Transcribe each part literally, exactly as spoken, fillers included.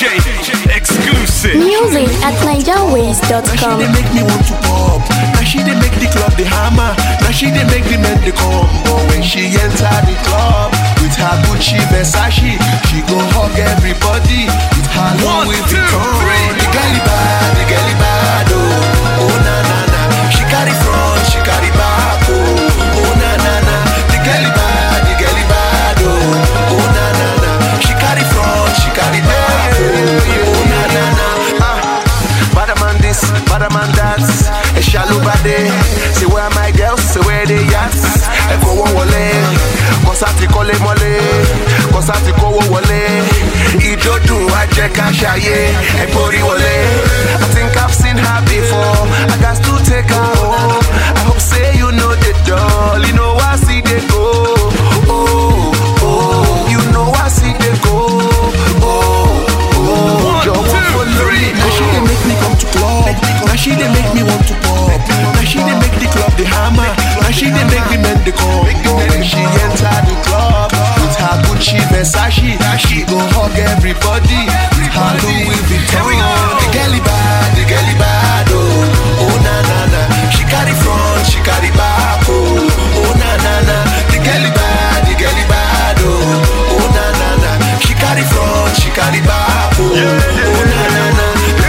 J exclusive. Music at niger ways dot com. Now she they make me want to pop. Now she they make the club the hammer. Now she they make the men the come. But when she enter the club with her Gucci Versace, she go hug everybody with her One, Louis two, Vuitton. three. The girlie bad, the girlie bad, oh, oh na na na. She carry front, she carry back, oh, oh na na na. The girlie bad, the girlie bad, oh, oh na na na. She carry front, she carry back, oh, oh na na na. Ah, bad man this, bad man that. A shallow body. Say where my girls, say where they at. E go one wole, cause I take all the money, cause I take all wole. Ijo do I check and shaye, e body wole. I think I've seen her before. I got to take her home. I hope say you know the doll. You know I see they go. Oh, oh, you know I see they go. Oh, oh, you want follow me? Now she they make me come to club. Now she they make me want to pop. Now she they make the club the hammer. Now she they make the men the come. When she enter the club with her Gucci Versace, she go hug everybody with her Louis Vuitton. The girlie bad, the girlie bad, oh, oh na na na. She carry front, she carry back, oh, oh na na na. The girlie bad, the girlie bad, oh, oh na na na. She carry front, she carry back, oh, oh na na na.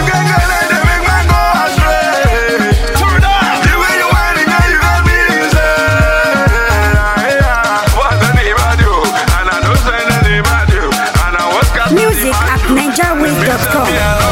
Music at niger ways dot com.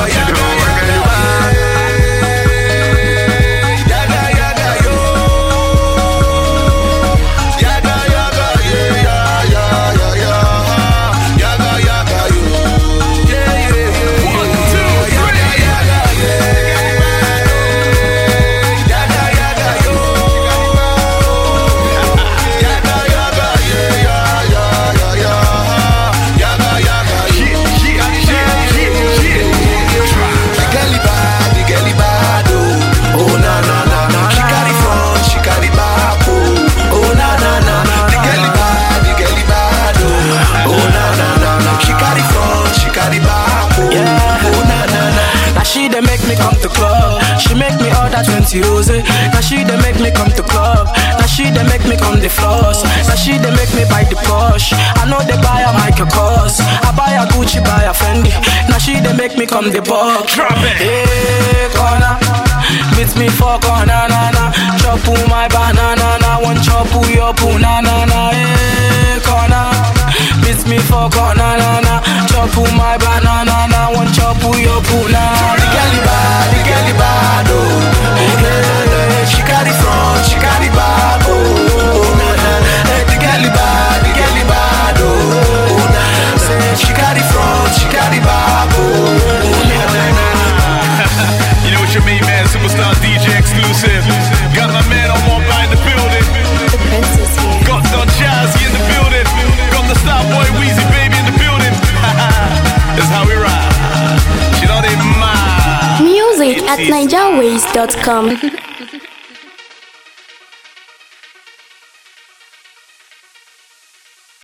She dey make me come to club. She make me order twenty rose. Now she dey make me come to club. Now she dey make me come the floss. Now she dey make me buy the Porsche. I know they buy a Michael Kors. I buy a Gucci, buy a Fendi. Now she dey make me come the buck. Drop it. Hey corner, beat me for corner na na. Chop my banana na. One chop your poo na na na. Hey corner, beat me for corner na na. Chop my banana na. One chop your poo na. The girlie bad, the girlie bad, oh, oh na na na. She carry front, she carry back, oh, oh na na na. The girlie bad, the girlie bad, oh, oh na na na. She carry front, she carry back, oh, oh na na na. You know what you mean, man? Superstar D J exclusive. Got my man on one by in the building. The princess here. Got Don Jazzy in the building. Got the Starboy Weezy baby in the building. That's how we ride. She know they mad. Music at niger ways dot com.